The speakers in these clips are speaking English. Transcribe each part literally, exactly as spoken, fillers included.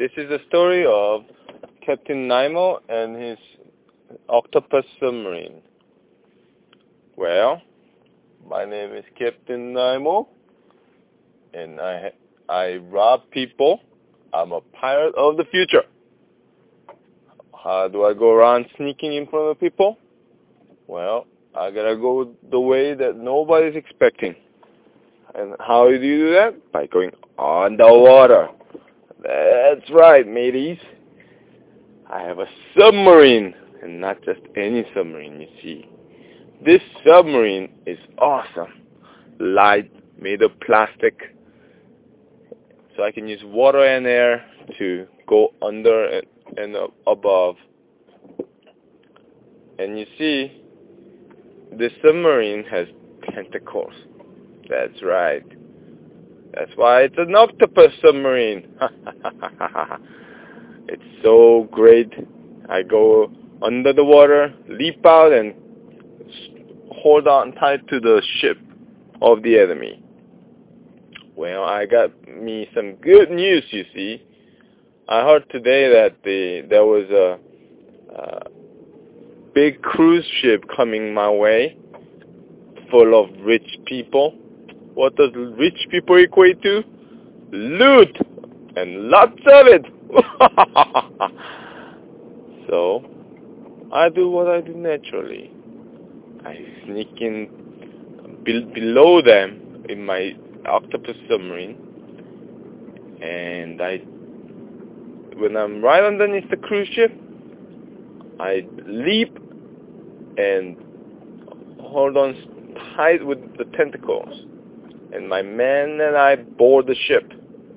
This is the story of Captain Nemo and his octopus submarine. Well, my name is Captain Nemo, and I I rob people. I'm a pirate of the future. How do I go around sneaking in front of people? Well, I gotta go the way that nobody's expecting. And how do you do that? By going underwater. That's right, mateys. I have a submarine, and not just any submarine, you see. This submarine is awesome. Light, made of plastic. So I can use water and air to go under and, and above. And you see, this submarine has tentacles. That's right. That's why it's an octopus submarine. It's so great. I go under the water, leap out, and hold on tight to the ship of the enemy. Well, I got me some good news, you see. I heard today that the there was a, a big cruise ship coming my way, full of rich people. What does rich people equate to? Loot! And lots of it! So, I do what I do naturally. I sneak in be- below them in my octopus submarine, and I, when I'm right underneath the cruise ship, I leap and hold on tight with the tentacles. And my men and I board the ship.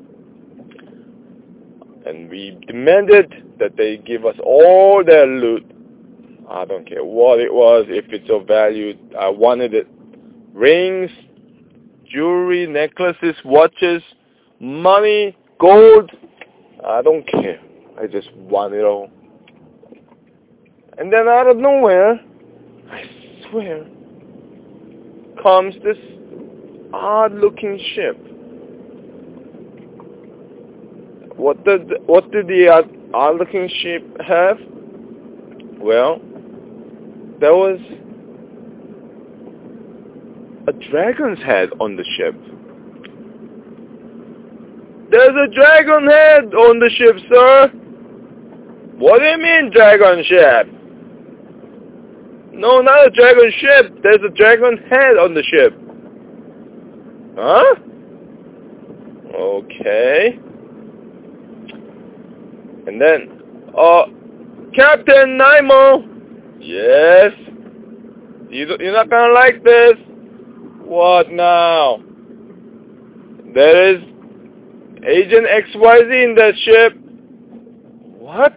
And we demanded that they give us all their loot. I don't care what it was, if it's of value. I wanted it. Rings, jewelry, necklaces, watches, money, gold. I don't care. I just want it all. And then out of nowhere, I swear, comes this odd-looking ship. What did what did the odd-looking ship have? Well, there was a dragon's head on the ship. There's a dragon head on the ship, sir. What do you mean, dragon ship? No, not a dragon ship. There's a dragon head on the ship. Huh? Okay. And then, uh, Captain Nemo. Yes. You you're not gonna like this. What now? There is Agent X Y Z in that ship. What?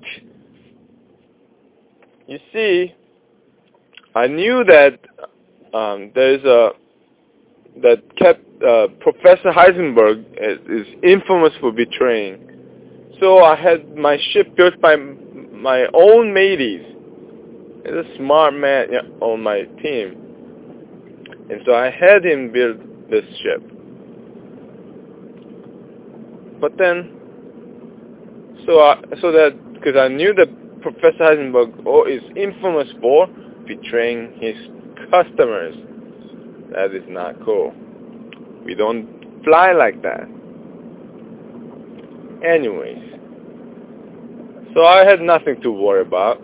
You see, I knew that um, there's a that kept uh, Professor Heisenberg is, is infamous for betraying. So I had my ship built by my own mateys. He's a smart man on my team, and so I had him build this ship. But then, so I, so that because I knew that Professor Heisenberg oh, is infamous for betraying his customers. That is not cool. We don't fly like that. Anyways, so I had nothing to worry about.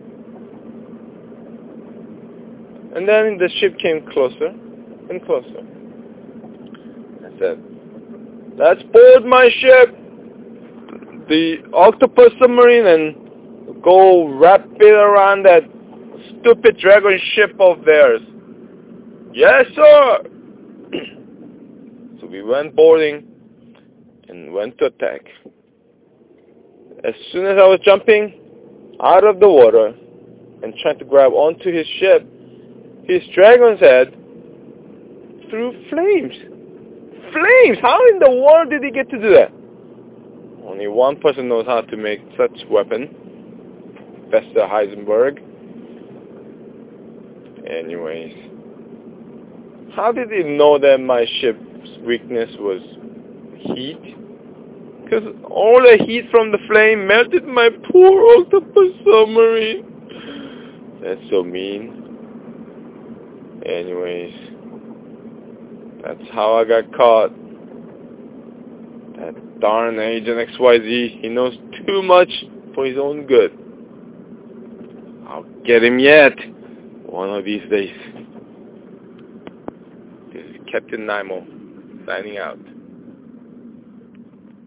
And then the ship came closer and closer. I said, let's board my ship, the octopus submarine, and go wrap it around that stupid dragon ship of theirs. Yes, sir! So we went boarding and went to attack. As soon as I was jumping out of the water and trying to grab onto his ship, his dragon's head threw flames. Flames! How in the world did he get to do that? Only one person knows how to make such weapon. Professor Heisenberg. Anyways. How did he know that my ship's weakness was heat? because all the heat from the flame melted my poor octopus submarine. That's so mean. Anyways, that's how I got caught. That darn Agent X Y Z, he knows too much for his own good. I'll get him yet, one of these days. This is Captain Nemo, signing out.